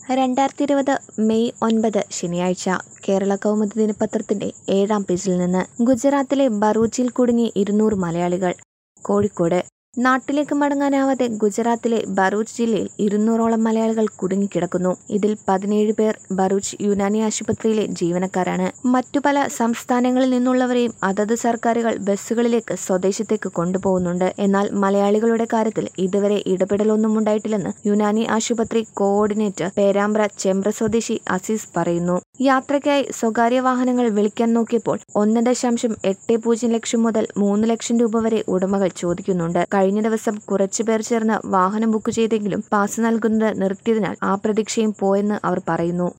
2020 May 9 ശനിയാഴ്ച കേരള കൗമുദി ദിനപത്രത്തിന്റെ 7-ാം പേജിൽ നിന്ന് ഗുജറാത്തിലെ ഭറൂച്ചിൽ കുടുങ്ങി 200 മലയാളികൾ. കോഴിക്കോട് നാട്ടിലേക്ക് മടങ്ങാനാവാതെ ഗുജറാത്തിലെ ഭറൂച്ച് ജില്ലയിൽ 200ഓളം മലയാളികൾ കുടുങ്ങിക്കിടക്കുന്നു. ഇതിൽ 17 പേർ ഭറൂച്ച് യുനാനി ആശുപത്രിയിലെ ജീവനക്കാരാണ്. മറ്റു പല സംസ്ഥാനങ്ങളിൽ നിന്നുള്ളവരെയും അതത് സർക്കാരുകൾ ബസ്സുകളിലേക്ക് സ്വദേശത്തേക്ക് കൊണ്ടുപോകുന്നുണ്ട്. എന്നാൽ മലയാളികളുടെ കാര്യത്തിൽ ഇതുവരെ ഇടപെടലൊന്നും ഉണ്ടായിട്ടില്ലെന്ന് യുനാനി ആശുപത്രി കോഓർഡിനേറ്റർ പേരാമ്പ്ര ചെമ്പ്ര സ്വദേശി അസീസ് പറയുന്നു. യാത്രയ്ക്കായി സ്വകാര്യ വാഹനങ്ങൾ വിളിക്കാൻ നോക്കിയപ്പോൾ 1.80 ലക്ഷം മുതൽ 3 ലക്ഷം രൂപ വരെ ഉടമകൾ ചോദിക്കുന്നുണ്ട്. കഴിഞ്ഞ ദിവസം കുറച്ചു പേർ ചേർന്ന് വാഹനം ബുക്ക് ചെയ്തെങ്കിലും പാസ് നൽകുന്നത് നിർത്തിയതിനാൽ ആ പ്രതീക്ഷയും പോയെന്ന് അവർ പറയുന്നു.